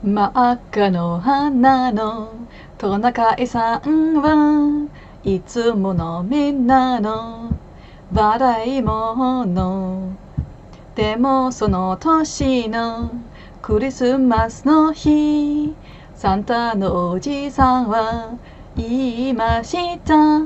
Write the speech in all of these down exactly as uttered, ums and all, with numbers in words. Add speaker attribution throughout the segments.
Speaker 1: 真っ赤の花のトナカイさんはいつものみんなの笑い者。でもその年のクリスマスの日、サンタのおじさんは言いました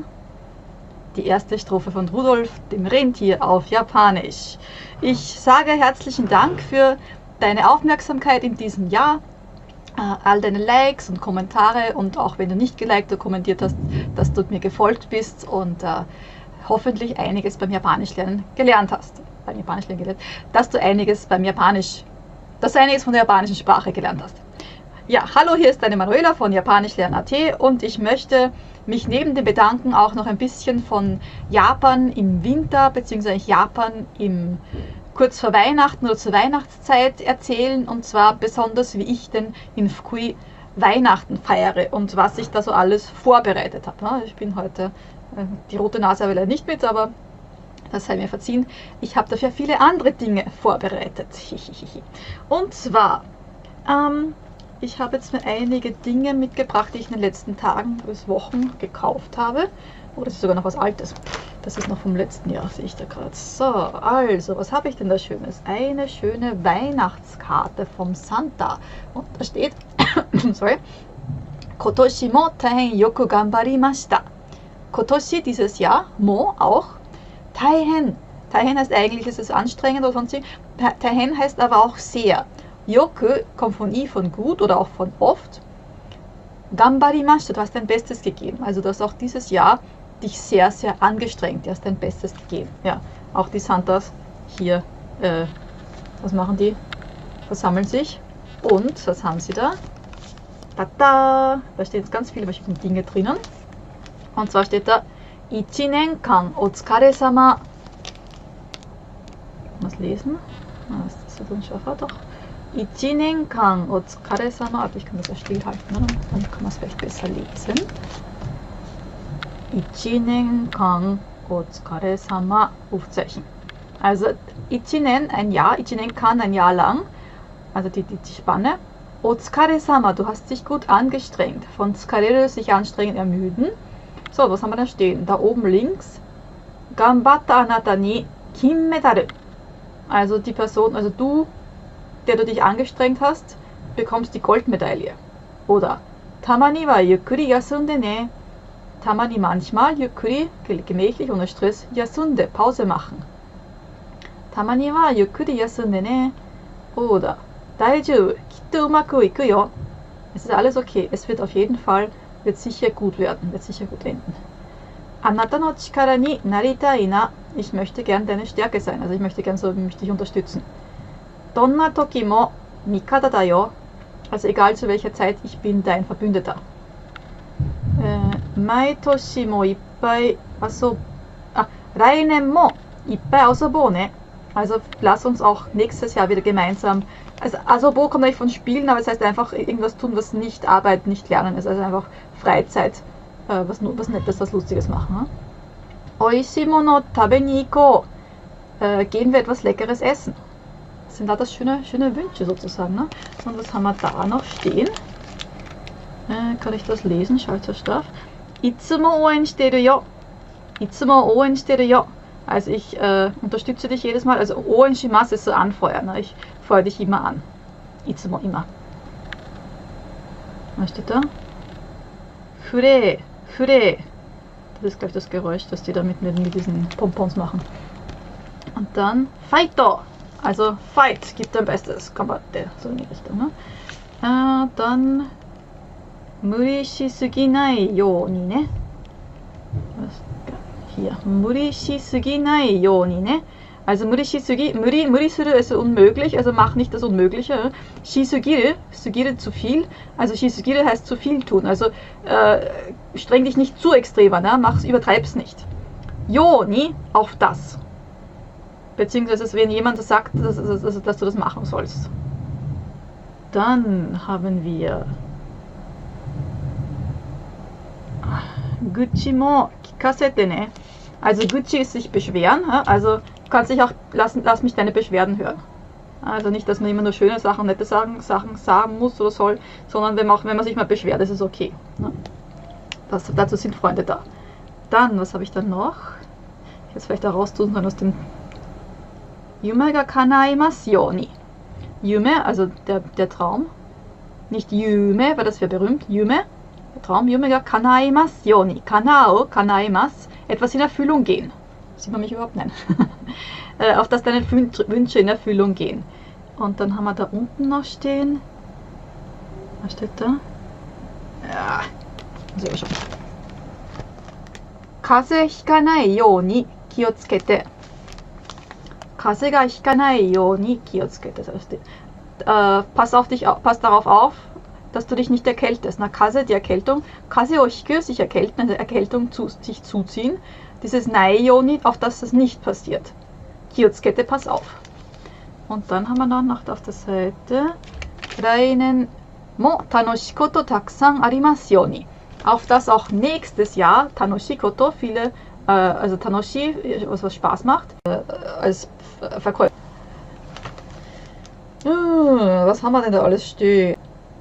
Speaker 1: 。Die erste Strophe von Rudolf, dem Rentier, auf Japanisch. Ich sage herzlichen Dank für deine Aufmerksamkeit in diesem Jahr, all deine Likes und Kommentare und auch wenn du nicht geliked oder kommentiert hast, dass du mir gefolgt bist und äh, hoffentlich einiges beim Japanisch lernen gelernt hast. Beim Japanisch lernen gelernt, dass du einiges beim Japanisch, dass du einiges von der japanischen Sprache gelernt hast. Ja, hallo, hier ist deine Manuela von japanischlernen punkt at und ich möchte mich neben dem Bedanken auch noch ein bisschen von Japan im Winter bzw. Japan im kurz vor Weihnachten oder zur Weihnachtszeit erzählen, und zwar besonders wie ich denn in Fukui Weihnachten feiere und was ich da so alles vorbereitet habe. Ich bin heute, die rote Nase habe ich leider nicht mit, aber das sei mir verziehen. Ich habe dafür viele andere Dinge vorbereitet. Und zwar, ähm, ich habe jetzt mir einige Dinge mitgebracht, die ich in den letzten Tagen bis Wochen gekauft habe. Oh, das ist sogar noch was Altes. Das ist noch vom letzten Jahr, sehe ich da gerade. So, also, was habe ich denn da Schönes? Eine schöne Weihnachtskarte vom Santa. Und da steht, sorry, Kotoshi mo taihen yoku ganbarimashita. Kotoshi, dieses Jahr, mo, auch, taihen. Taihen heißt eigentlich, es ist anstrengend oder sonst. Taihen heißt aber auch sehr. Yoku kommt von i, von gut oder auch von oft. Ganbarimashita, du hast dein Bestes gegeben. Also du hast auch dieses Jahr dich sehr, sehr angestrengt. Du hast dein Bestes gegeben. Ja, auch die Santas hier, äh, was machen die? Versammeln sich. Und, was haben sie da? Tada! Da stehen jetzt ganz viele verschiedene Dinge drinnen. Und zwar steht da Ichinen kan otsukaresama. Was lesen? Ah, ist das so unscharf? Doch. Ichinen kan otsukaresama. Aber ich kann das ja stillhalten, ne? Dann kann man es vielleicht besser lesen. Ichinen kan otsukaresama. Rufzeichen. Also Ichinen, ein Jahr. Ichinen kan, ein Jahr lang. Also die, die, die Spanne. Otsukaresama, du hast dich gut angestrengt. Von tsukareru, sich anstrengen, ermüden. So, was haben wir da stehen? Da oben links. Ganbatta anata ni Kinmedaru. Also die Person, also du, der du dich angestrengt hast, bekommst die Goldmedaille. Oder Tamani wa yukkuri yasunde ne. Tamani manchmal, yukkuri, gemächlich, ohne Stress, yasunde, Pause machen. Tamani wa yukkuri yasunde ne. Oder Daijoubu, kitto umaku iku yo. Es ist alles okay, es wird auf jeden Fall, wird sicher gut werden, wird sicher gut enden. Anata no chikara ni naritai na. Ich möchte gern deine Stärke sein, also ich möchte gern so mich dich unterstützen. Donna toki mo mikata da yo. Also egal zu welcher Zeit, ich bin dein Verbündeter. Mai toshi mo ippai asob... Ah, rainen mo ippai asobo ne. Also lass uns auch nächstes Jahr wieder gemeinsam... Also Asobo kommt eigentlich von Spielen, aber es heißt einfach irgendwas tun, was nicht Arbeit, nicht Lernen ist. Also einfach Freizeit, äh, was, was Nettes, was Lustiges machen. Hm? Oishimono tabe ni iko. Äh, gehen wir etwas Leckeres essen. Das sind da das schöne, schöne Wünsche sozusagen. Ne? Und was haben wir da noch stehen? Äh, kann ich das lesen? Schaut so straff. Itsumo oen shiteru yo. Itsumo oen shiteru yo. Also ich äh, unterstütze dich jedes Mal. Also oen shimasu ist so anfeuern. Ne? Ich feuer dich immer an. Itsumo immer. Was steht da? Fure, Fure. Das ist gleich das Geräusch, das die da mit, mit diesen Pompons machen. Und dann Fighto. Also Fight, gib dein Bestes. Kombatte, so in die Richtung. Ne? Äh, dann Muri shisuginai yo ni ne. Hier. Muri shisuginai yo ni ne. Also Muri shisugi, Muri, Muri suru ist unmöglich, also mach nicht das Unmögliche. Shisugiru, Sugire zu viel, also Shisugiru heißt zu viel tun, also äh, streng dich nicht zu extrem an, ne? Mach's, übertreib's nicht. Jo, ni, auf das. Beziehungsweise wenn jemand sagt, dass, dass, dass du das machen sollst. Dann haben wir Gucci mo kikasete ne. Also Gucci ist sich beschweren, also du kannst dich auch lassen, lass mich deine Beschwerden hören. Also nicht, dass man immer nur schöne Sachen, nette Sachen, Sachen sagen muss oder soll, sondern wenn man, auch, wenn man sich mal beschwert, ist es okay. Ne? Das, dazu sind Freunde da. Dann, was habe ich dann noch? Jetzt vielleicht da raustun sollen aus dem Yume ga kanaimasu yoni. Yume, also der, der Traum. Nicht Yume, weil das wäre berühmt. Yume, der Traum. Yume ga kanaimasu yoni. Kanao, kanaimasu, etwas in Erfüllung gehen. Sieht man mich überhaupt? Nein. Auf dass deine Wünsche in Erfüllung gehen. Und dann haben wir da unten noch stehen. Was steht da? Ja, sehe ich schon. Kaze hikanai you ni kiotsukete. Kaze ga hikanai you ni kiotsukete. Äh, pass auf dich, pass darauf auf, dass du dich nicht erkältest. Na, Kase, die Erkältung. Kase o hiku, sich erkälten, also Erkältung zu, sich zuziehen. Dieses Nai Yoni, auf das das nicht passiert. Kiotsukete, pass auf. Und dann haben wir dann noch auf der Seite Rainen mo tanoshikoto takusan arimasu yoni. Auf das auch nächstes Jahr Tanoshikoto, viele, äh, also Tanoshi, was, was Spaß macht, äh, als Verkäufer. Äh, was haben wir denn da alles stehen?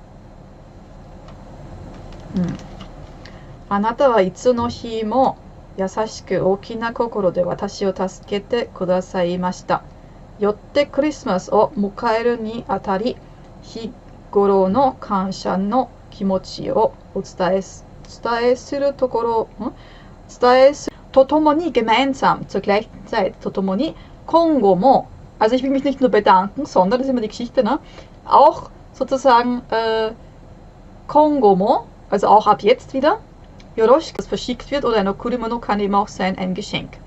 Speaker 1: Hm. Anata wa itsu no hi mo yasashiku oki na kokoro de watashi o tasukete kudasaimashita. Yotte Christmas o mukaeru ni atari, higoro no kansha no kimochi o o伝えするところ、伝えするとともに gemeinsam zur gleichen Zeit, とともに Kongo mo, also ich will mich nicht nur bedanken, sondern, das ist immer die Geschichte, ne? Auch sozusagen äh, Kongo mo, also auch ab jetzt wieder, Yoroshiki, das verschickt wird, oder ein Okurimono kann eben auch sein, ein Geschenk.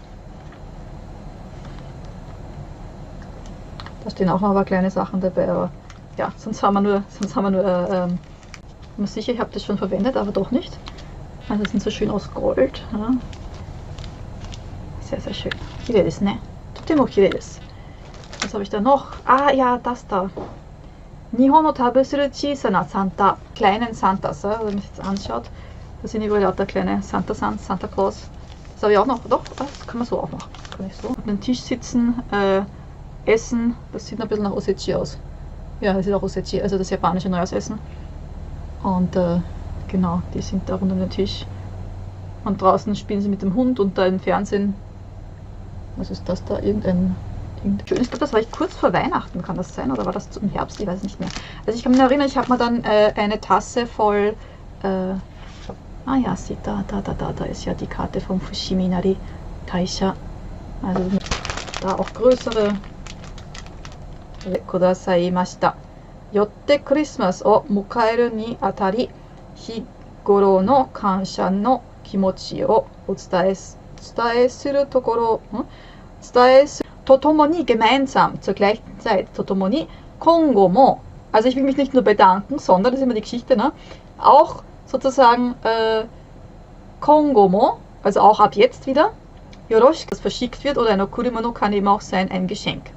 Speaker 1: Da stehen auch noch ein paar kleine Sachen dabei, aber ja, sonst haben wir nur, sonst haben wir nur äh, ähm, ich bin sicher, ich habe das schon verwendet, aber doch nicht. Also sind so schön aus Gold. Ja. Sehr, sehr schön. Kirei desu ne. Totemo kirei desu. Was habe ich da noch? Ah ja, das da. Nihon no tabusuru chisana Santa. Kleinen Santas, ja, wenn man sich das anschaut. Da sind überall lauter kleine Santa Sans, Santa Claus. Das habe ich auch noch. Doch, das kann man so auch machen. Kann ich so auf dem Tisch sitzen, äh, essen. Das sieht ein bisschen nach Osechi aus. Ja, das ist auch Osechi, also das japanische Neujahrsessen. Und äh, genau, die sind da rund um den Tisch. Und draußen spielen sie mit dem Hund und da im Fernsehen. Was ist das da? Irgendein Ding. Schön, ich glaube, das war ich kurz vor Weihnachten, kann das sein? Oder war das im Herbst? Ich weiß nicht mehr. Also ich kann mich erinnern, ich habe mir dann äh, eine Tasse voll. Äh, ah ja, sieht da, da, da, da, da ist ja die Karte vom Fushiminari Taisha. Also da auch größere. Kudasaimashita. Yotte Christmas o mukaeru ni atari, higoro no kansha no kimochi o o伝えするところ、伝えするとともに gemeinsam zur gleichen Zeit, とともに Kongo mo, also ich will mich nicht nur bedanken, sondern, das ist immer die Geschichte, ne? Auch sozusagen äh, Kongo mo, also auch ab jetzt wieder, Yoroshiki, das verschickt wird, oder ein Okurimono kann eben auch sein, ein Geschenk.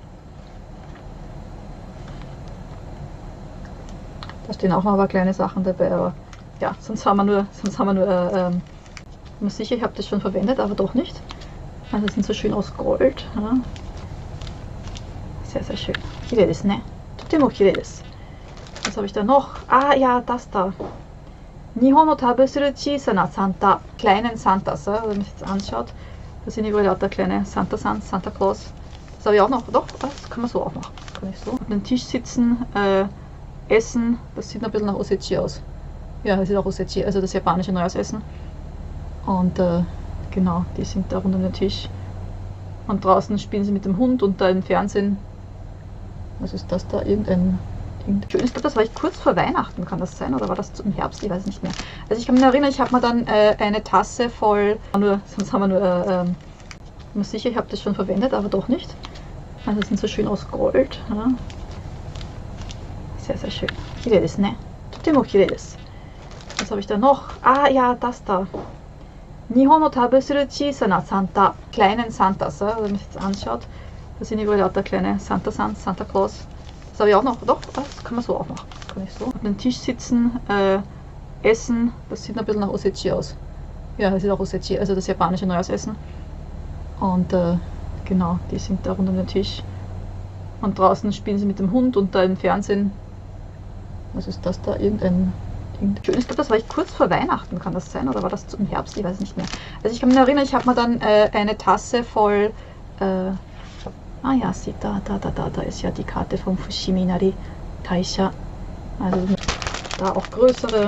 Speaker 1: Da stehen auch noch ein paar kleine Sachen dabei, aber ja, sonst haben wir nur, sonst haben wir nur, äh, ähm, ich bin sicher, ich habe das schon verwendet, aber doch nicht. Also sind so schön aus Gold. Ja. Sehr, sehr schön. Kirei desu ne. Totemo kirei desu. Was habe ich da noch? Ah ja, das da. Nihon no tabusuru chisana Santa. Kleinen Santas, ja, wenn man sich das anschaut. Da sind überall lauter kleine Santa Sans, Santa Claus. Das habe ich auch noch. Doch, das kann man so auch machen. Kann ich so auf dem Tisch sitzen, äh, essen. Das sieht ein bisschen nach Osechi aus. Ja, das ist auch Osechi, also das japanische Neujahrsessen. Und äh, genau, die sind da rund um den Tisch. Und draußen spielen sie mit dem Hund und da im Fernsehen. Was ist das da? Irgendein Ding. Schön, ich glaube, das war ich kurz vor Weihnachten, kann das sein? Oder war das im Herbst? Ich weiß nicht mehr. Also ich kann mich erinnern, ich habe mir dann äh, eine Tasse voll. Nur, sonst haben wir nur. Äh, ich bin sicher, ich habe das schon verwendet, aber doch nicht. Also sind so schön aus Gold. Ja. Sehr, sehr schön. Kirei desu ne. Totemo kirei desu. Was habe ich da noch? Ah ja, das da. Nihon no tabusuru chisana Santa. Kleinen Santas, ja, wenn man sich das anschaut. Da sind überall lauter kleine Santa Sans, Santa Claus. Das habe ich auch noch. Doch, das kann man so auch machen. Kann ich so auf dem Tisch sitzen, äh, essen. Das sieht ein bisschen nach Osechi aus. Ja, das ist auch Osechi, also das japanische Neujahrsessen. Und äh, genau, die sind da rund um den Tisch. Und draußen spielen sie mit dem Hund und da im Fernsehen. Was ist das da? Irgendein, irgendein schönes. Das war ich kurz vor Weihnachten, kann das sein? Oder war das im Herbst? Ich weiß es nicht mehr. Also ich kann mich erinnern, ich habe mir dann äh, eine Tasse voll. Äh, ah ja, sieht da, da, da, da, da ist ja die Karte vom Fushiminari Taisha. Also da auch größere.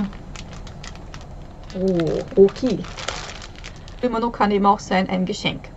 Speaker 1: Oh, okay. Kimono kann eben auch sein ein Geschenk.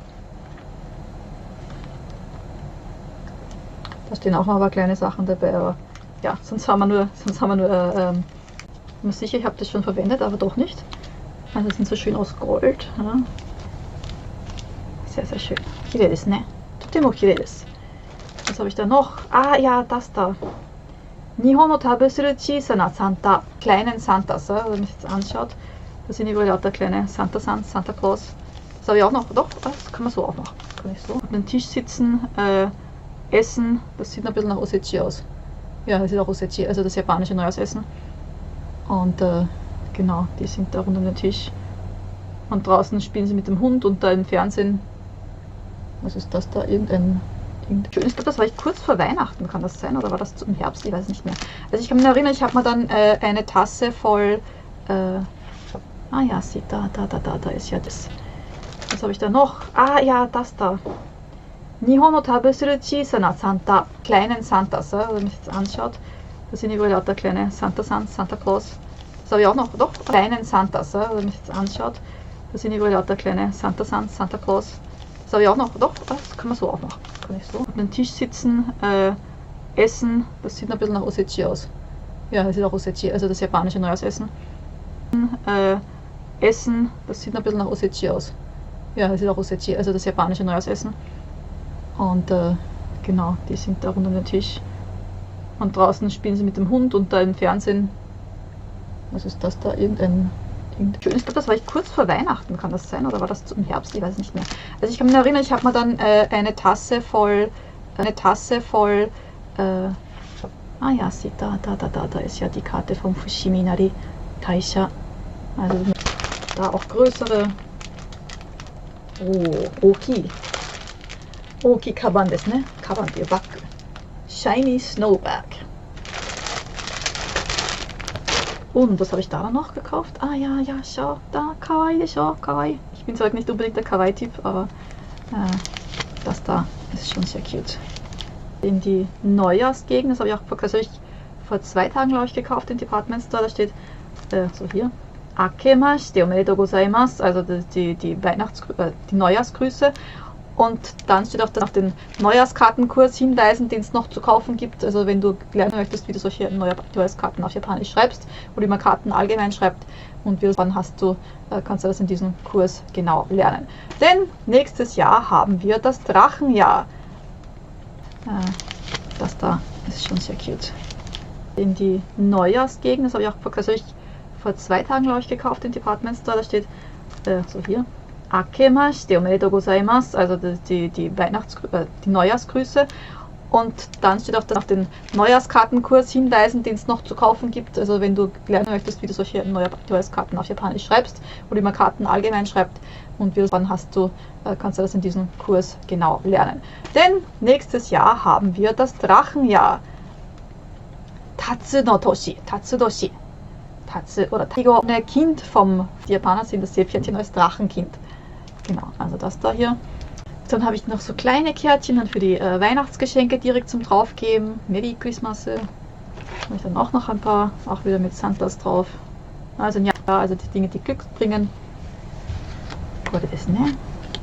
Speaker 1: Da stehen auch noch aber kleine Sachen dabei, aber ja, sonst haben wir nur, sonst haben wir nur, äh, ähm, ich bin sicher, ich habe das schon verwendet, aber doch nicht. Also die sind so schön aus Gold. Ja. Sehr, sehr schön. Kirei desu ne. Totemo kirei desu. Was habe ich da noch? Ah ja, das da. Nihon no tabusuru chisana Santa. Kleinen Santas, ja, wenn man sich das anschaut. Da sind überall lauter kleine Santa Sans, Santa Claus. Das habe ich auch noch. Doch, das kann man so auch machen. Kann ich so auf den Tisch sitzen, äh, essen. Das sieht ein bisschen nach Osechi aus. Ja, das ist auch Osechi, also das japanische Neujahrsessen. Und äh, genau, die sind da rund um den Tisch. Und draußen spielen sie mit dem Hund und da im Fernsehen. Was ist das da? Irgendein, irgendein schönes. Das war ich kurz vor Weihnachten, kann das sein? Oder war das im Herbst? Ich weiß es nicht mehr. Also ich kann mich erinnern, ich habe mir dann äh, eine Tasse voll. Äh, ah ja, sieht da, da, da, da, da ist ja das. Was habe ich da noch? Ah ja, das da. Nihon no tabusuru chisana Santa. Kleinen Santas, ja, wenn man sich das anschaut. Da sind überall lauter kleine Santa Sans, Santa Claus. Das habe ich auch noch. Doch, kleinen Santas, ja, wenn man sich das anschaut. Da sind überall lauter kleine Santa Sans, Santa Claus. Das habe ich auch noch. Doch, das kann man so auch machen. Kann ich so auf den Tisch sitzen, äh, essen. Das sieht ein bisschen nach Osechi aus. Ja, das ist auch Osechi, also das japanische Neujahrsessen. Äh, essen. Das sieht ein bisschen nach Osechi aus. Ja, das ist auch Osechi, also das japanische Neujahrsessen. Und äh, genau, die sind da rund um den Tisch. Und draußen spielen sie mit dem Hund und da im Fernsehen. Was ist das da? Irgendein, irgendein schönes. Das war ich kurz vor Weihnachten, kann das sein? Oder war das im Herbst? Ich weiß es nicht mehr. Also ich kann mich erinnern, ich habe mir dann äh, eine Tasse voll. Eine Tasse voll. Äh, ah ja, sieht da, da, da, da, da ist ja die Karte vom Fushiminari Taisha. Also da auch größere. Oh, okay. Okay, Kaban desu ne. Kabanっていうバッグ。Shiny Snowbag. Und was habe ich da noch gekauft? Ah ja, ja, schau, da, kawaii desho, kawaii. Ich bin zwar nicht unbedingt der Kawaii-Typ, aber äh, das da ist schon sehr cute. In die Neujahrsgegend, das habe ich auch vor, also ich vor zwei Tagen, glaube ich, gekauft, im Department Store, da steht äh, so hier. Akemashite omedetou gozaimasu, also die, die, die, Weihnachts äh, die Neujahrsgrüße. Und dann steht auch dann auf den Neujahrskartenkurs hinweisen, den es noch zu kaufen gibt. Also wenn du lernen möchtest, wie du solche Neujahrskarten auf Japanisch schreibst oder wie man Karten allgemein schreibt und wie dann hast du, kannst du das in diesem Kurs genau lernen. Denn nächstes Jahr haben wir das Drachenjahr. Das da ist schon sehr cute. In die Neujahrsgegend, das habe ich auch vor, also ich vor zwei Tagen, glaube ich, gekauft, im Department Store, da steht äh, so hier. Akemashite omedetou gozaimasu, also die, die, die, Weihnachts äh, die Neujahrsgrüße. Und dann steht auch dann auf den Neujahrskartenkurs hinweisen, den es noch zu kaufen gibt. Also wenn du lernen möchtest, wie du solche Neujahrskarten auf Japanisch schreibst oder wie man Karten allgemein schreibt und wie dann hast du, äh, kannst du das in diesem Kurs genau lernen. Denn nächstes Jahr haben wir das Drachenjahr. Tatsu no Toshi, Tatsu Doshi. Tatsu oder Tigo, ein Kind vom, die Japaner sind das Seepferdchen als Drachenkind. Genau, also das da hier. Dann habe ich noch so kleine Kärtchen dann für die äh, Weihnachtsgeschenke direkt zum draufgeben. Merry Christmas. Habe ich dann auch noch ein paar, auch wieder mit Santas drauf. Also ja, also die Dinge, die Glück bringen. Oder das, ne?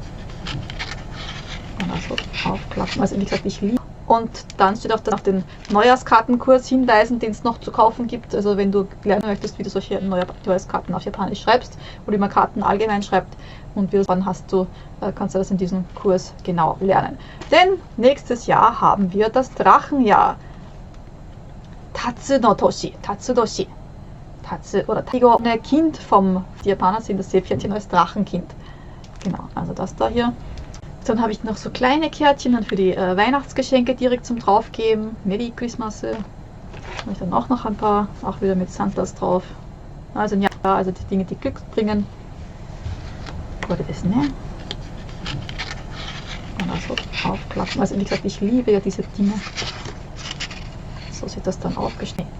Speaker 1: Und also aufklappen. Also wie gesagt, ich liebe. Und dann steht auch dann auf den Neujahrskartenkurs hinweisen, den es noch zu kaufen gibt. Also wenn du lernen möchtest, wie du solche Neujahrskarten auf Japanisch schreibst oder wie man Karten allgemein schreibt und wie dann hast du, kannst du das in diesem Kurs genau lernen. Denn nächstes Jahr haben wir das Drachenjahr. Tatsu no Toshi, Tatsu Doshi. Tatsu oder Tigo, ein Kind vom, die Japaner sind das Seepferdchen als Drachenkind. Genau, also das da hier. Dann habe ich noch so kleine Kärtchen dann für die äh, Weihnachtsgeschenke direkt zum draufgeben. Merry Christmas. Habe ich dann auch noch ein paar, auch wieder mit Santas drauf. Also ja, also die Dinge, die Glück bringen. Oder das, ne? Und Also aufklappen. Also wie gesagt, ich liebe ja diese Dinge. So sieht das dann aufgeschnitten.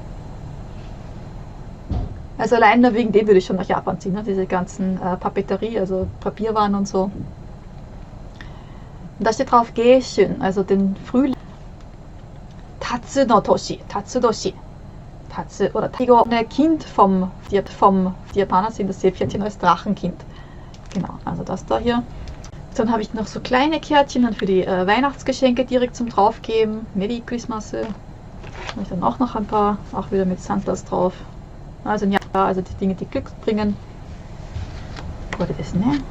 Speaker 1: Also allein nur wegen dem würde ich schon nach Japan ziehen, ne? Diese ganzen äh, Papeterie, also Papierwaren und so. Und da steht drauf Geishun, also den Frühling. Tatsu no Toshi, Tatsudoshi. Tatsu oder Tigo, ein Kind vom, die, vom die Japaner sind das Seepferdchen als Drachenkind. Genau, also das da hier. Dann habe ich noch so kleine Kärtchen dann für die äh, Weihnachtsgeschenke direkt zum draufgeben. Merry Christmas. Habe ich dann auch noch ein paar, auch wieder mit Santas drauf. Also ja, also die Dinge, die Glück bringen. Wurde das, ne?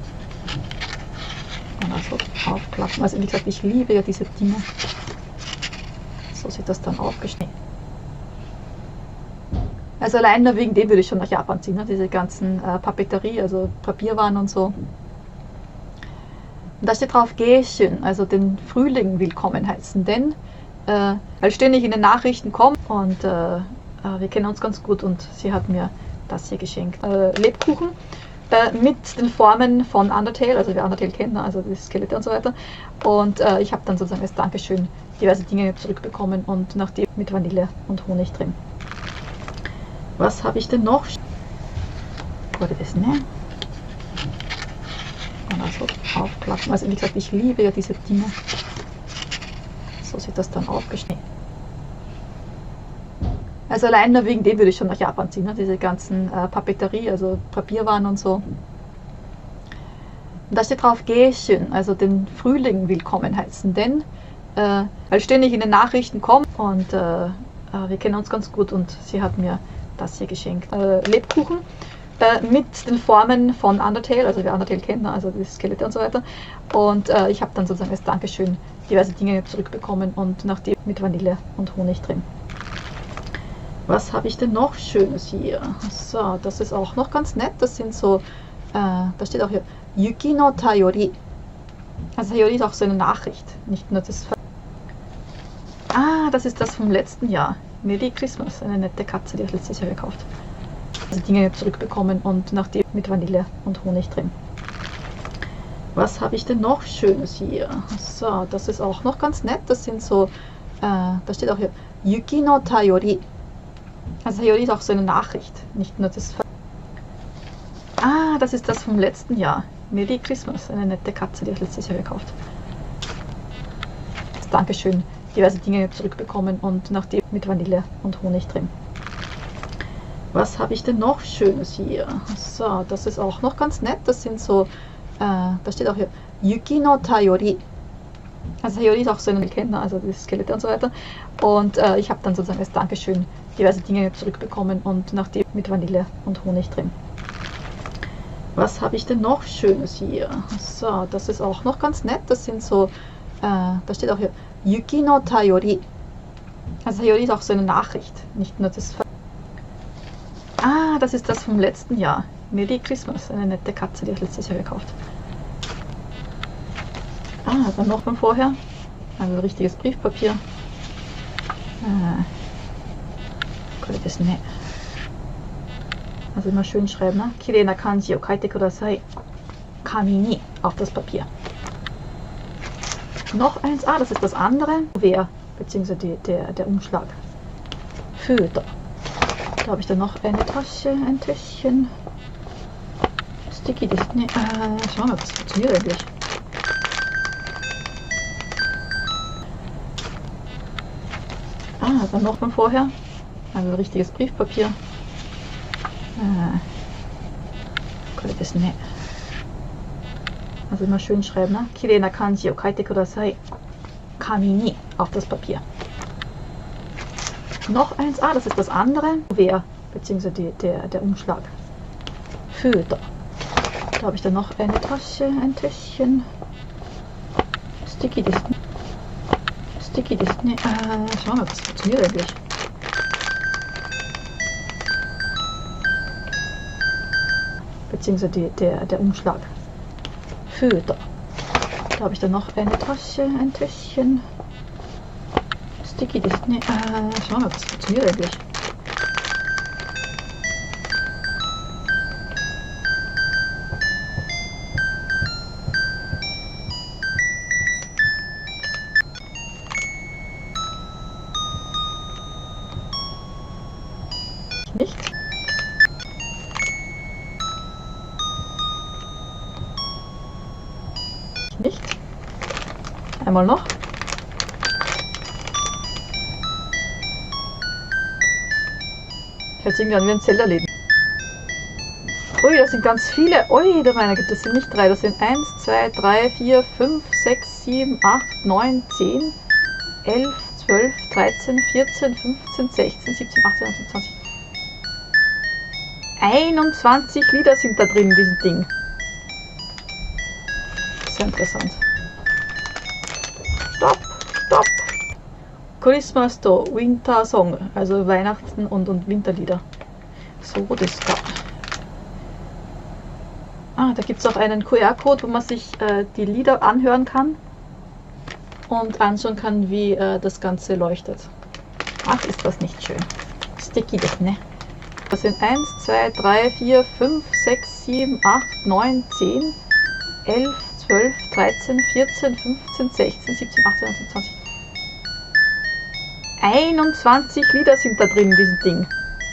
Speaker 1: Und also aufklappen. Also wie gesagt, ich liebe ja diese Dinge. So sieht das dann aufgeschnitten. Also allein nur wegen dem würde ich schon nach Japan ziehen, ne? Diese ganzen äh, Papeterie, also Papierwaren und so. Und da steht drauf Geishun, also den Frühling willkommen heißen, denn äh, weil ständig in den Nachrichten kommt und äh, äh, wir kennen uns ganz gut und sie hat mir das hier geschenkt. Äh, Lebkuchen äh, mit den Formen von Undertale, also wer Undertale kennt, ne? Also das Skelette und so weiter. Und äh, ich habe dann sozusagen als Dankeschön diverse Dinge zurückbekommen und nachdem mit Vanille und Honig drin. Was habe ich denn noch? Wurde das, ne? Und also aufklappen. Also wie gesagt, ich liebe ja diese Dinge. So sieht das dann aufgeschnitten. Also allein nur wegen dem würde ich schon nach Japan ziehen, ne? Diese ganzen äh, Papeterie, also Papierwaren und so. Und da steht drauf Geishun, also den Frühling willkommen heißen, denn äh, weil ständig in den Nachrichten kommt und äh, äh, wir kennen uns ganz gut und sie hat mir das hier geschenkt. Äh, Lebkuchen äh, mit den Formen von Undertale, also wer Undertale kennt, ne? Also das Skelette und so weiter. Und äh, ich habe dann sozusagen als Dankeschön diverse Dinge zurückbekommen und nachdem mit Vanille und Honig drin. Was habe ich denn noch Schönes hier? So, das ist auch noch ganz nett. Das sind so, äh, da steht auch hier Yuki no Tayori. Also Tayori ist auch so eine Nachricht, nicht nur das. Ah, das ist das vom letzten Jahr. Merry Christmas, eine nette Katze, die ich letztes Jahr gekauft. Also Dinge zurückbekommen und nachdem mit Vanille und Honig drin. Was habe ich denn noch Schönes hier? So, das ist auch noch ganz nett. Das sind so, äh, da steht auch hier Yuki no Tayori. Also Tayori ist auch so eine Nachricht, nicht nur das. Ah, das ist das vom letzten Jahr. Merry Christmas, eine nette Katze, die ich letztes Jahr gekauft. Dankeschön, diverse Dinge zurückbekommen und nachdem mit Vanille und Honig drin. Was habe ich denn noch Schönes hier? So, das ist auch noch ganz nett. Das sind so, äh, da steht auch hier Yuki no Tayori. Also Tayori ist auch so eine Kenner, also das Skelette und so weiter. Und äh, ich habe dann sozusagen als Dankeschön diverse Dinge zurückbekommen und nachdem mit Vanille und Honig drin. Was habe ich denn noch Schönes hier? So, das ist auch noch ganz nett. Das sind so, äh, da steht auch hier Yuki no Tayori. Also Tayori ist auch so eine Nachricht, nicht nur das. Ah, das ist das vom letzten Jahr. Merry Christmas, eine nette Katze, die ich letztes Jahr gekauft. Ah, dann noch von vorher. Also richtiges Briefpapier. Ah, das ne. Also immer schön schreiben, ne? Kirei na kanji o kaite kudasai. Kami ni, auf das Papier. Noch eins, ah, das ist das andere. Wer, beziehungsweise die, der, der Umschlag. Föder. Da habe ich dann noch eine Tasche, ein Täschchen. Sticky, das ist ne. Äh, schauen wir mal, was funktioniert eigentlich. Ah, dann noch von vorher. Also richtiges Briefpapier. Ah, das ne. Also immer schön schreiben, ne? Kirei na kanji o kaite kudasai. Kami ni, auf das Papier. Noch eins, ah, das ist das andere. Wer, beziehungsweise die, der, der Umschlag. Föder. Da habe ich dann noch eine Tasche, ein Täschchen. Sticky, das ist ne. Sticky, das ist ne. Äh, schauen wir mal, was funktioniert eigentlich. Beziehungsweise die, der, der Umschlag. Föder. Da habe ich dann noch eine Tasche, ein Täschchen. Sticky, das ist ne. Äh, schauen wir mal, was funktioniert eigentlich. Nicht? Nicht? Einmal noch. Hört sich irgendwie an wie ein Zellerleben. Ui, das sind ganz viele. Ui, der meine Güte, das sind nicht drei. Das sind eins, zwei, drei, vier, fünf, sechs, sieben, acht, neun, zehn, elf, zwölf, dreizehn, vierzehn, fünfzehn, sechzehn, siebzehn, achtzehn, neunzehn, zwanzig. einundzwanzig Lieder sind da drin in diesem Ding. Sehr interessant. Stopp, stopp. Christmas to Winter Song, also Weihnachten und, und Winterlieder. So, das da. Ah, da gibt es auch einen Q R-Code, wo man sich äh, die Lieder anhören kann und anschauen kann, wie äh, das Ganze leuchtet. Ach, ist das nicht schön. Sticky das, ne? Das sind eins, zwei, drei, vier, fünf, sechs, sieben, acht, neun, zehn, elf, zwölf, dreizehn, vierzehn, fünfzehn, sechzehn, siebzehn, achtzehn, neunzehn, zwanzig. einundzwanzig Lieder sind da drin in diesem Ding.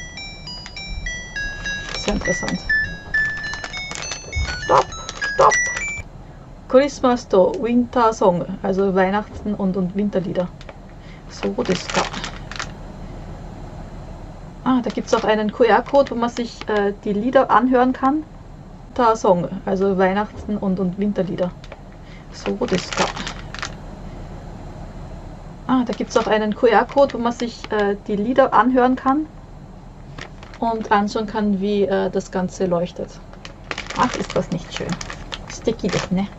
Speaker 1: Sehr interessant. Stopp, stopp. Christmas to Winter Song, also Weihnachten und, und Winterlieder. So, das da. Ah, da gibt es auch einen Q R-Code, wo man sich äh, die Lieder anhören kann. Winter Song, also Weihnachten und, und Winterlieder. So, das da. Ah, da gibt es auch einen Q R-Code, wo man sich äh, die Lieder anhören kann und anschauen kann, wie äh, das Ganze leuchtet. Ach, ist das nicht schön. Sticky das, ne?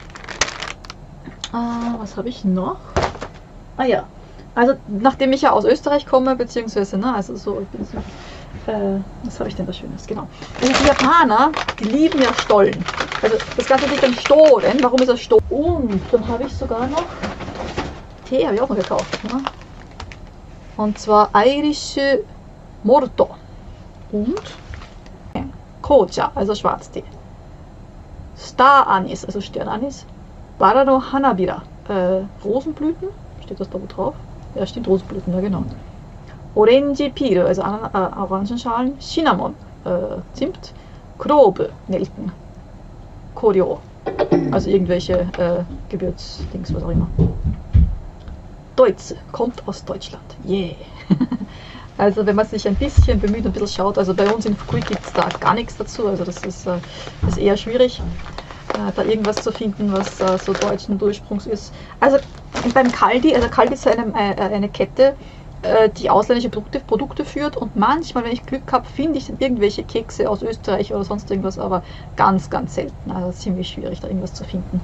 Speaker 1: Ah, was habe ich noch? Ah ja, also nachdem ich ja aus Österreich komme, beziehungsweise, ne, also so, ich bin so äh, was habe ich denn da Schönes? Genau. Also die Japaner, die lieben ja Stollen. Also das Ganze liegt am Stollen. Warum ist das Stollen? Und dann habe ich sogar noch Tee, habe ich auch noch gekauft. Ne? Und zwar Irish Morto und Kocha, also Schwarztee. Star Anis, also Sternanis. Bara no Hanabira, äh, Rosenblüten. Steht das da wo drauf? Ja, steht Rosenblüten, ja genau. Orange Pire, also äh, Orangenschalen. Cinnamon, äh, Zimt. Krobe, Nelken. Koryo, also irgendwelche äh, Gewürzdings, was auch immer. Deutsche, kommt aus Deutschland. Yeah. Also wenn man sich ein bisschen bemüht, ein bisschen schaut, also bei uns in Fukui gibt es da gar nichts dazu, also das ist, äh, ist eher schwierig, äh, da irgendwas zu finden, was äh, so deutschen Ursprungs ist. Also beim Kaldi, also Kaldi ist eine, äh, eine Kette, äh, die ausländische Produkte, Produkte führt und manchmal, wenn ich Glück habe, finde ich irgendwelche Kekse aus Österreich oder sonst irgendwas, aber ganz, ganz selten, also ziemlich schwierig, da irgendwas zu finden.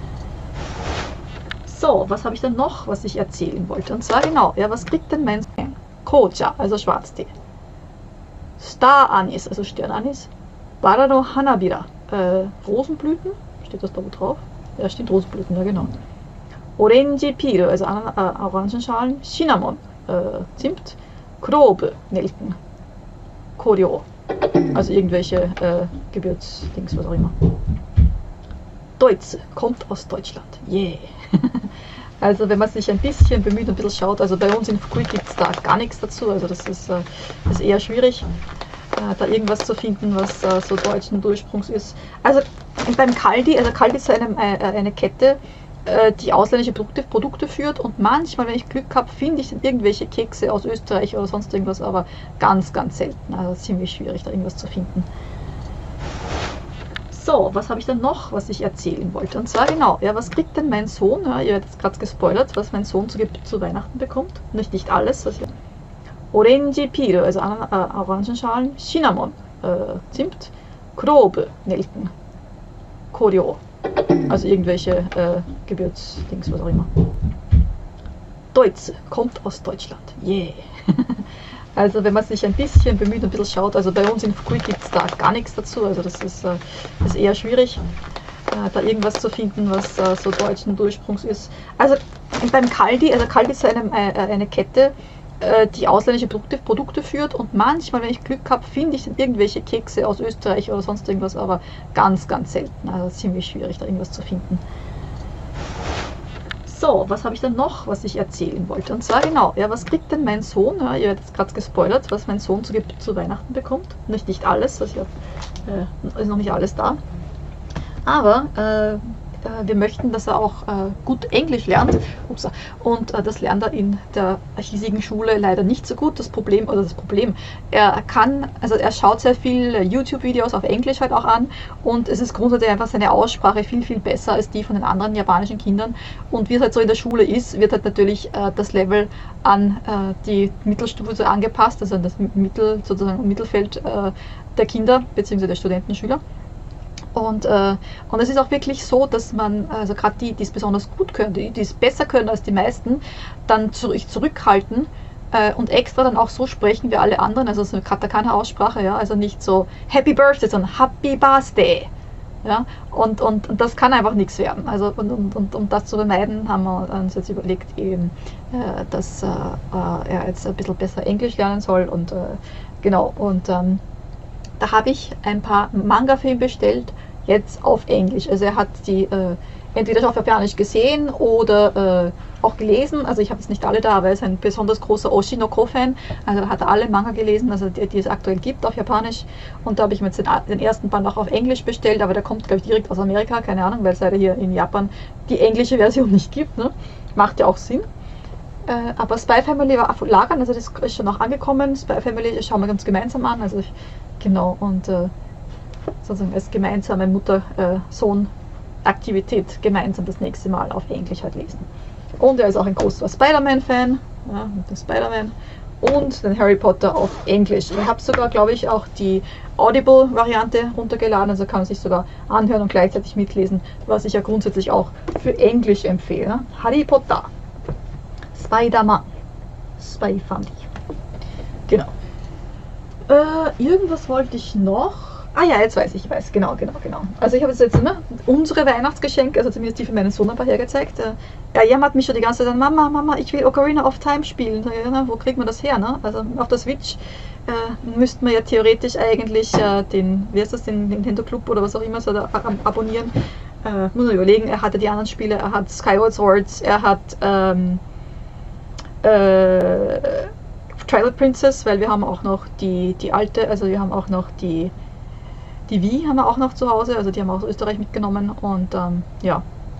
Speaker 1: So, was habe ich denn noch, was ich erzählen wollte? Und zwar genau, ja, was kriegt denn mein Kocha, also Schwarztee. Star Anis, also Sternanis. Bara no Hanabira, äh, Rosenblüten. Steht das da wo drauf? Ja, steht Rosenblüten, ja genau. Orange Pire, also äh, Orangenschalen. Cinnamon, äh, Zimt. Krobe, Nelken. Koryo, also irgendwelche äh, Gewürzdings, was auch immer. Deutsche, kommt aus Deutschland. Yeah. Also wenn man sich ein bisschen bemüht, ein bisschen schaut, also bei uns in Fukui gibt es da gar nichts dazu, also das ist, äh, ist eher schwierig, äh, da irgendwas zu finden, was äh, so deutschen Ursprungs ist. Also beim Kaldi, also Kaldi ist eine, äh, eine Kette, äh, die ausländische Produkte, Produkte führt und manchmal, wenn ich Glück habe, finde ich irgendwelche Kekse aus Österreich oder sonst irgendwas, aber ganz, ganz selten, also ziemlich schwierig, da irgendwas zu finden. So, was habe ich denn noch, was ich erzählen wollte? Und zwar genau, ja, was kriegt denn mein Sohn? Ja, ihr habt jetzt gerade gespoilert, was mein Sohn zu, zu Weihnachten bekommt. Nicht, nicht alles. Was ich, Orange Pire, also äh, Orangenschalen. Cinnamon, äh, Zimt. Krobe, Nelken. Koryo, also irgendwelche äh, Gewürzdings, was auch immer. Deutsche, kommt aus Deutschland. Yeah. Also wenn man sich ein bisschen bemüht, ein bisschen schaut, also bei uns in Fukui gibt es da gar nichts dazu, also das ist, äh, ist eher schwierig, äh, da irgendwas zu finden, was äh, so deutschen Ursprungs ist. Also beim Kaldi, also Kaldi ist eine, äh, eine Kette, äh, die ausländische Produkte, Produkte führt und manchmal, wenn ich Glück habe, finde ich irgendwelche Kekse aus Österreich oder sonst irgendwas, aber ganz, ganz selten, also ziemlich schwierig, da irgendwas zu finden. So, was habe ich dann noch, was ich erzählen wollte? Und zwar genau, ja, was kriegt denn mein Sohn? Ja, ihr werdet gerade gespoilert, was mein Sohn zu, zu Weihnachten bekommt. Nicht, nicht alles, also ich hab, äh, ist noch nicht alles da. Aber äh, wir möchten, dass er auch äh, gut Englisch lernt. Ups, und äh, das lernt er in der hiesigen Schule leider nicht so gut. Das Problem, oder das Problem, er kann, also er schaut sehr viel YouTube-Videos auf Englisch halt auch an und es ist grundsätzlich einfach seine Aussprache viel, viel besser als die von den anderen japanischen Kindern. Und wie es halt so in der Schule ist, wird halt natürlich äh, das Level an äh, die Mittelstufe so angepasst, also an das Mittel, sozusagen Mittelfeld äh, der Kinder bzw. der Studenten, Schüler. Und, äh, und es ist auch wirklich so, dass man, also gerade die, die es besonders gut können, die, die es besser können als die meisten, dann zurück, zurückhalten äh, und extra dann auch so sprechen wie alle anderen, also so eine Katakana-Aussprache, ja, also nicht so Happy Birthday, sondern Happy Birthday. Ja, und, und, und das kann einfach nichts werden. Also, und, und, und um das zu vermeiden, haben wir uns jetzt überlegt, eben, äh, dass äh, er jetzt ein bisschen besser Englisch lernen soll. Und äh, genau, und ähm, da habe ich ein paar Manga für ihn bestellt, jetzt auf Englisch. Also er hat die äh, entweder schon auf Japanisch gesehen oder äh, auch gelesen. Also ich habe jetzt nicht alle da, aber er ist ein besonders großer Oshinoko-Fan. Also da hat er alle Manga gelesen, also die, die es aktuell gibt auf Japanisch. Und da habe ich mir jetzt den, den ersten Band auch auf Englisch bestellt, aber der kommt, glaube ich, direkt aus Amerika, keine Ahnung, weil es leider hier in Japan die englische Version nicht gibt. Ne? Macht ja auch Sinn. Äh, aber Spy Family war auf Lagern, also das ist schon auch angekommen. Spy Family schauen wir uns gemeinsam an. Also ich, genau, und äh, sozusagen als gemeinsame Mutter-Sohn-Aktivität gemeinsam das nächste Mal auf Englisch halt lesen. Und er ist auch ein großer Spider-Man-Fan, ja, mit dem Spider-Man und den Harry Potter auf Englisch. Ich habe sogar, glaube ich, auch die Audible-Variante runtergeladen, also kann man sich sogar anhören und gleichzeitig mitlesen, was ich ja grundsätzlich auch für Englisch empfehle. Harry Potter, Spider-Man, Spy Family. Genau. Äh, irgendwas wollte ich noch. Ah ja, jetzt weiß ich, ich weiß, genau, genau, genau. Also ich habe jetzt ne, unsere Weihnachtsgeschenke, also zumindest die für meinen Sohn ein paar hergezeigt. Äh, er jammert mich schon die ganze Zeit an, Mama, Mama, ich will Ocarina of Time spielen. Ja, na, wo kriegt man das her? Ne? Also auf der Switch äh, müsste man ja theoretisch eigentlich äh, den, wie heißt das, den Nintendo Club oder was auch immer so da, ab abonnieren. Äh, muss man überlegen, er hatte die anderen Spiele, er hat Skyward Swords, er hat ähm, äh, Twilight Princess, weil wir haben auch noch die, die alte, also wir haben auch noch die Die Wii haben wir auch noch zu Hause, also die haben wir aus Österreich mitgenommen und ähm, ja.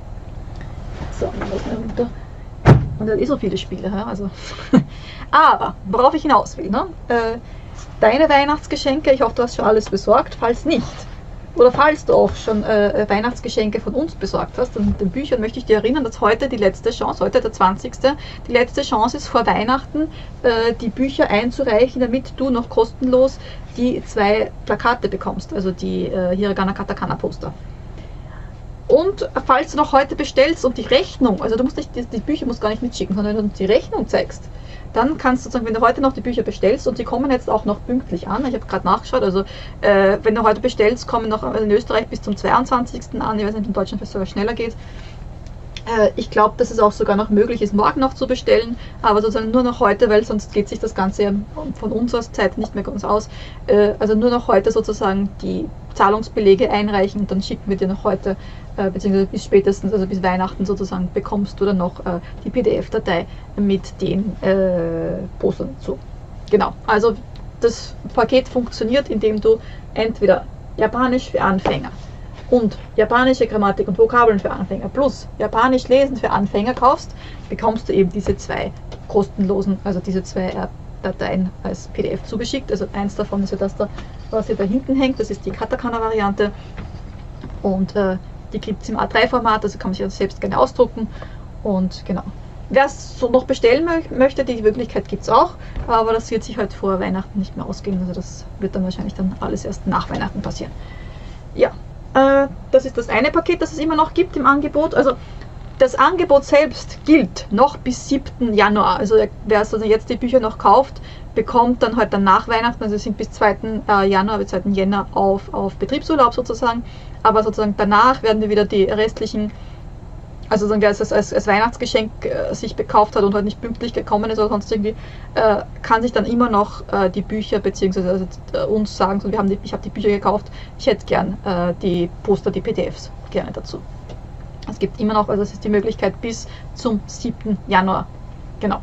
Speaker 1: So, dann lassen wir runter. Und er hat eh so viele Spiele, ja, also. Aber, worauf ich hinaus will, ne? Äh, deine Weihnachtsgeschenke, ich hoffe, du hast schon alles besorgt, falls nicht. Oder falls du auch schon äh, Weihnachtsgeschenke von uns besorgt hast, und mit den Büchern möchte ich dir erinnern, dass heute die letzte Chance, heute der zwanzigste die letzte Chance ist, vor Weihnachten äh, die Bücher einzureichen, damit du noch kostenlos die zwei Plakate bekommst, also die äh, Hiragana Katakana Poster. Und falls du noch heute bestellst und die Rechnung, also du musst nicht, die, die Bücher musst gar nicht mitschicken, sondern wenn du die Rechnung zeigst, dann kannst du sozusagen, wenn du heute noch die Bücher bestellst, und die kommen jetzt auch noch pünktlich an, ich habe gerade nachgeschaut, also äh, wenn du heute bestellst, kommen noch in Österreich bis zum zweiundzwanzigsten an, ich weiß nicht, in Deutschland vielleicht sogar schneller geht. Äh, ich glaube, dass es auch sogar noch möglich ist, morgen noch zu bestellen, aber sozusagen nur noch heute, weil sonst geht sich das Ganze von unserer Seite nicht mehr ganz aus. Äh, also nur noch heute sozusagen die Zahlungsbelege einreichen und dann schicken wir dir noch heute, äh, beziehungsweise bis spätestens, also bis Weihnachten sozusagen, bekommst du dann noch äh, die P D F-Datei mit den äh, Postern zu. Genau, also das Paket funktioniert, indem du entweder Japanisch für Anfänger und japanische Grammatik und Vokabeln für Anfänger plus Japanisch lesen für Anfänger kaufst, bekommst du eben diese zwei kostenlosen, also diese zwei äh, Dateien als P D F zugeschickt. Also eins davon ist ja das da, was hier da hinten hängt, das ist die Katakana-Variante und äh, die gibt es im A drei Format, also kann man sich das selbst gerne ausdrucken und genau. Wer es so noch bestellen mö möchte, die Möglichkeit gibt es auch, aber das wird sich halt vor Weihnachten nicht mehr ausgehen, also das wird dann wahrscheinlich dann alles erst nach Weihnachten passieren. Ja, äh, das ist das eine Paket, das es immer noch gibt im Angebot, also das Angebot selbst gilt noch bis siebten Januar, also wer also jetzt die Bücher noch kauft, bekommt dann halt dann nach Weihnachten, also sind bis zweiten Januar, bis zweiten Jänner auf, auf Betriebsurlaub sozusagen, aber sozusagen danach werden wir wieder die restlichen, also wer es als, als Weihnachtsgeschenk äh, sich gekauft hat und halt nicht pünktlich gekommen ist oder sonst irgendwie, äh, kann sich dann immer noch äh, die Bücher beziehungsweise also, äh, uns sagen, so, wir haben die, ich habe die Bücher gekauft, ich hätte gern äh, die Poster, die P D Fs gerne dazu. Es gibt immer noch, also es ist die Möglichkeit bis zum siebten Januar. Genau.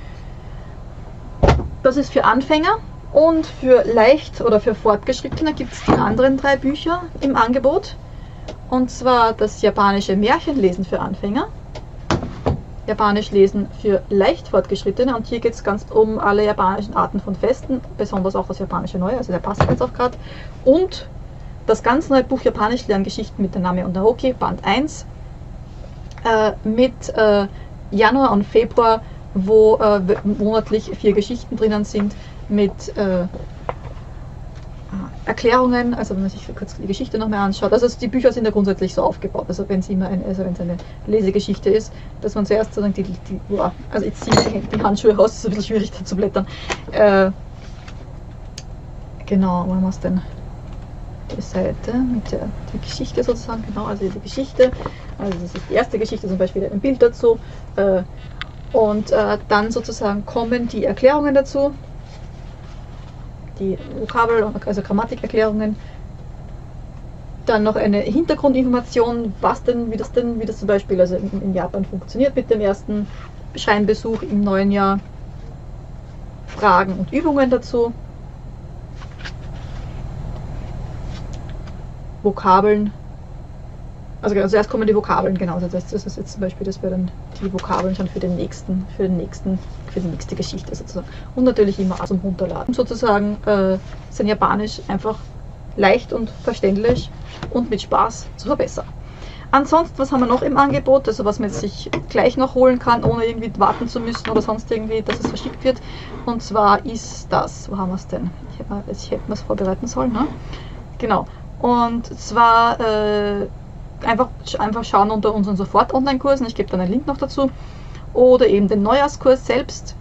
Speaker 1: Das ist für Anfänger, und für leicht oder für Fortgeschrittene gibt es die anderen drei Bücher im Angebot. Und zwar das japanische Märchenlesen für Anfänger, Japanisch lesen für leicht Fortgeschrittene, und hier geht es ganz um alle japanischen Arten von Festen, besonders auch das japanische Neue, also der passt jetzt auch gerade. Und das ganz neue Buch Japanisch lernen Geschichten mit der Name und Naoki, Band eins, äh, mit äh, Januar und Februar, wo äh, monatlich vier Geschichten drinnen sind, mit äh, Erklärungen, also wenn man sich kurz die Geschichte nochmal anschaut. Also die Bücher sind ja grundsätzlich so aufgebaut, also wenn es immer ein, also wenn es eine Lesegeschichte ist, dass man zuerst so die, die, die wow, also jetzt ziehe ich die Handschuhe raus, ist ein bisschen schwierig da zu blättern. Äh, genau, wo haben wir es denn? Die Seite mit der die Geschichte sozusagen, genau, also die Geschichte, also das ist die erste Geschichte, zum Beispiel ein Bild dazu, äh, und äh, dann sozusagen kommen die Erklärungen dazu, die Vokabel- also Grammatikerklärungen, dann noch eine Hintergrundinformation, was denn, wie das denn, wie das zum Beispiel also in, in Japan funktioniert mit dem ersten Scheinbesuch im neuen Jahr, Fragen und Übungen dazu, Vokabeln, also genau, zuerst kommen die Vokabeln, genau, also das, das ist jetzt zum Beispiel, das wäre dann die Vokabeln schon für den nächsten, für den nächsten, für die nächste Geschichte sozusagen. Und natürlich immer zum Runterladen. Sozusagen äh, sein Japanisch einfach leicht und verständlich und mit Spaß zu verbessern. Ansonsten, was haben wir noch im Angebot, also was man jetzt sich gleich noch holen kann, ohne irgendwie warten zu müssen oder sonst irgendwie, dass es verschickt wird. Und zwar ist das, wo haben wir es denn? Ich hätte, ich hätte mir es vorbereiten sollen, ne? Genau. Und zwar äh, Einfach, einfach schauen unter unseren Sofort-Online-Kursen, ich gebe dann einen Link noch dazu, oder eben den Neujahrskurs selbst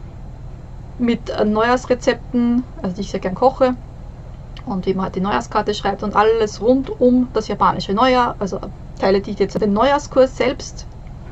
Speaker 1: mit Neujahrsrezepten, also die ich sehr gern koche, und wie man halt die Neujahrskarte schreibt und alles rund um das japanische Neujahr, also Teile, die ich jetzt den Neujahrskurs selbst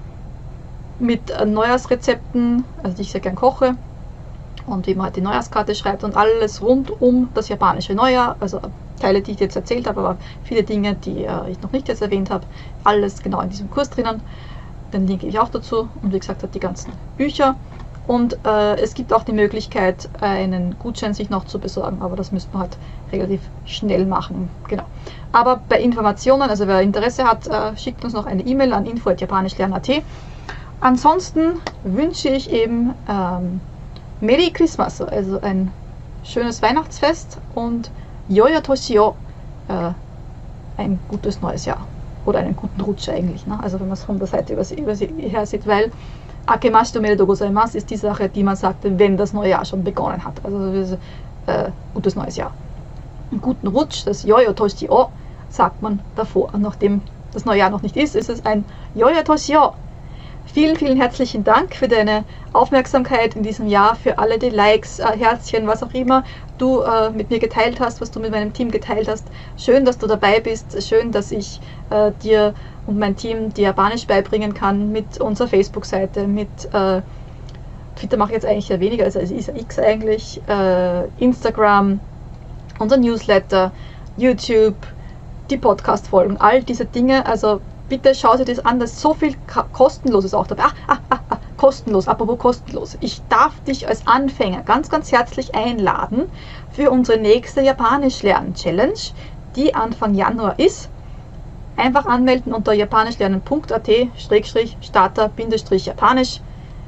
Speaker 1: mit Neujahrsrezepten, also die ich sehr gern koche, und wie man halt die Neujahrskarte schreibt und alles rund um das japanische Neujahr, also Teile, die ich jetzt erzählt habe, aber viele Dinge, die äh, ich noch nicht jetzt erwähnt habe, alles genau in diesem Kurs drinnen. Den Link gebe ich auch dazu, und wie gesagt, die ganzen Bücher. Und äh, es gibt auch die Möglichkeit, einen Gutschein sich noch zu besorgen, aber das müsste man halt relativ schnell machen. Genau. Aber bei Informationen, also wer Interesse hat, äh, schickt uns noch eine E-Mail an info at japanischlernen punkt at. Ansonsten wünsche ich eben ähm, Merry Christmas, also ein schönes Weihnachtsfest, und Yoyo Toshio, äh, ein gutes neues Jahr. Oder einen guten Rutsch eigentlich, ne? Also wenn man es von der Seite über, über her sieht, weil Akemashite omedetou gozaimasu ist die Sache, die man sagt, wenn das neue Jahr schon begonnen hat. Also äh, gutes neues Jahr. Einen guten Rutsch, das Yoyo Toshio, sagt man davor. Und nachdem das neue Jahr noch nicht ist, ist es ein Yoyo Toshio. Vielen, vielen herzlichen Dank für deine Aufmerksamkeit in diesem Jahr, für alle die Likes, äh, Herzchen, was auch immer du äh, mit mir geteilt hast, was du mit meinem Team geteilt hast. Schön, dass du dabei bist. Schön, dass ich äh, dir und mein Team dir Japanisch beibringen kann mit unserer Facebook-Seite, mit äh, Twitter mache ich jetzt eigentlich ja weniger, also es ist ja X eigentlich, äh, Instagram, unser Newsletter, YouTube, die Podcast-Folgen, all diese Dinge, also bitte schau dir das an, da ist so viel Kostenloses auch dabei. Ah, ah, ah, ah, kostenlos, apropos kostenlos. Ich darf dich als Anfänger ganz, ganz herzlich einladen für unsere nächste Japanisch-Lernen-Challenge, die Anfang Januar ist. Einfach anmelden unter japanischlernen punkt at starter japanisch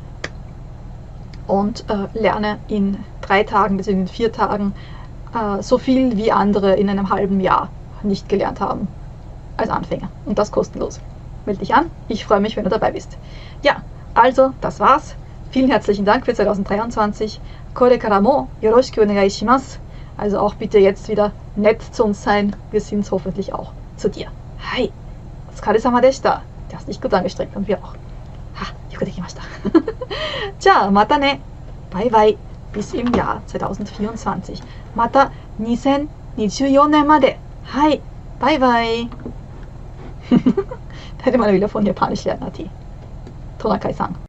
Speaker 1: und äh, lerne in drei Tagen bzw. in vier Tagen äh, so viel wie andere in einem halben Jahr nicht gelernt haben. Als Anfänger, und das kostenlos. Melde dich an, ich freue mich, wenn du dabei bist. Ja, also, das war's. Vielen herzlichen Dank für zweitausenddreiundzwanzig. Kore kara mo yoroshiku onegai shimasu. Also auch bitte jetzt wieder nett zu uns sein. Wir sind hoffentlich auch zu dir. Hi, otsukare-sama deshita. Du hast dich gut angestrengt, und wir auch. Ha, yoku dekimashita. Tja, mata ne. Bye bye. Bis im Jahr zweitausendvierundzwanzig. Mata zweitausendvierundzwanzig made. Hi, bye bye. Da hätte man wieder von Japanisch lernen punkt at. Tonakai-san.